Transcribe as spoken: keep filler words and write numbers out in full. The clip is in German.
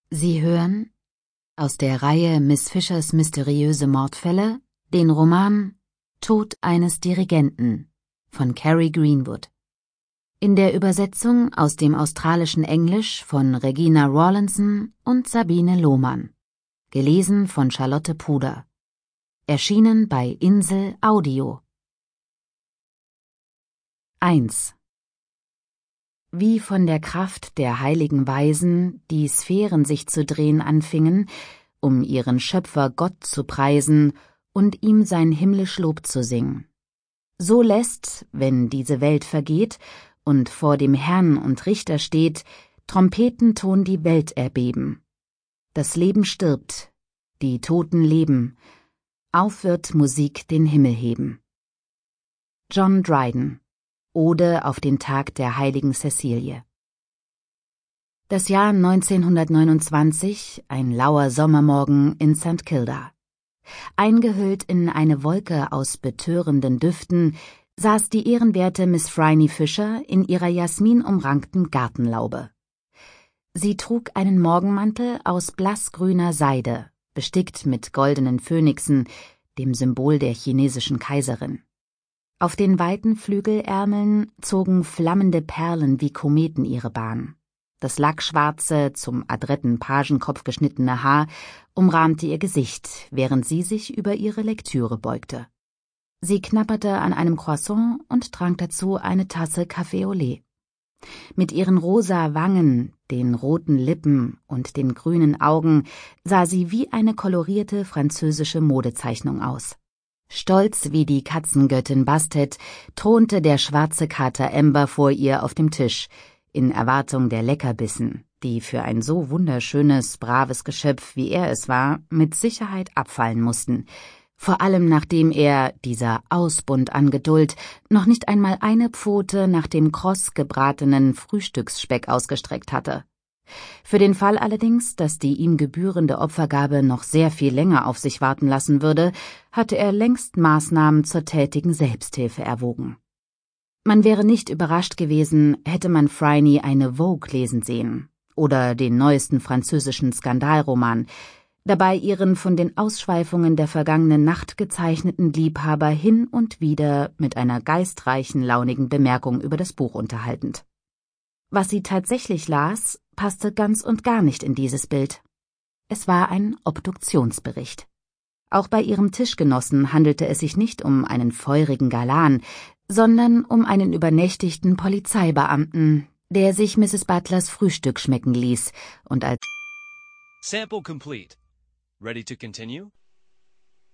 Sie hören aus der Reihe Miss Fishers mysteriöse Mordfälle den Roman Tod eines Dirigenten von Carrie Greenwood. In der Übersetzung aus dem australischen Englisch von Regina Rawlinson und Sabine Lohmann. Gelesen von Charlotte Puder. Erschienen bei Insel Audio. eins. Wie von der Kraft der heiligen Weisen die Sphären sich zu drehen anfingen, um ihren Schöpfer Gott zu preisen und ihm sein himmlisch Lob zu singen. So lässt, wenn diese Welt vergeht und vor dem Herrn und Richter steht, Trompetenton die Welt erbeben. Das Leben stirbt, die Toten leben, auf wird Musik den Himmel heben. John Dryden. Ode auf den Tag der heiligen Cäcilie. Das Jahr neunzehnhundertneunundzwanzig, ein lauer Sommermorgen in St Kilda. Eingehüllt in eine Wolke aus betörenden Düften saß die ehrenwerte Miss Phryne Fisher in ihrer jasminumrankten Gartenlaube. Sie trug einen Morgenmantel aus blassgrüner Seide, bestickt mit goldenen Phönixen, dem Symbol der chinesischen Kaiserin. Auf den weiten Flügelärmeln zogen flammende Perlen wie Kometen ihre Bahn. Das lackschwarze, zum adretten Pagenkopf geschnittene Haar umrahmte ihr Gesicht, während sie sich über ihre Lektüre beugte. Sie knabberte an einem Croissant und trank dazu eine Tasse Café au lait. Mit ihren rosa Wangen, den roten Lippen und den grünen Augen sah sie wie eine kolorierte französische Modezeichnung aus. Stolz wie die Katzengöttin Bastet thronte der schwarze Kater Ember vor ihr auf dem Tisch, in Erwartung der Leckerbissen, die für ein so wunderschönes, braves Geschöpf, wie er es war, mit Sicherheit abfallen mussten, vor allem nachdem er, dieser Ausbund an Geduld, noch nicht einmal eine Pfote nach dem kross gebratenen Frühstücksspeck ausgestreckt hatte. Für den Fall allerdings, dass die ihm gebührende Opfergabe noch sehr viel länger auf sich warten lassen würde, hatte er längst Maßnahmen zur tätigen Selbsthilfe erwogen. Man wäre nicht überrascht gewesen, hätte man Phryne eine Vogue lesen sehen oder den neuesten französischen Skandalroman, dabei ihren von den Ausschweifungen der vergangenen Nacht gezeichneten Liebhaber hin und wieder mit einer geistreichen, launigen Bemerkung über das Buch unterhaltend. Was sie tatsächlich las, passte ganz und gar nicht in dieses Bild. Es war ein Obduktionsbericht. Auch bei ihrem Tischgenossen handelte es sich nicht um einen feurigen Galan, sondern um einen übernächtigten Polizeibeamten, der sich Misses Butlers Frühstück schmecken ließ und als Sample complete. Ready to continue?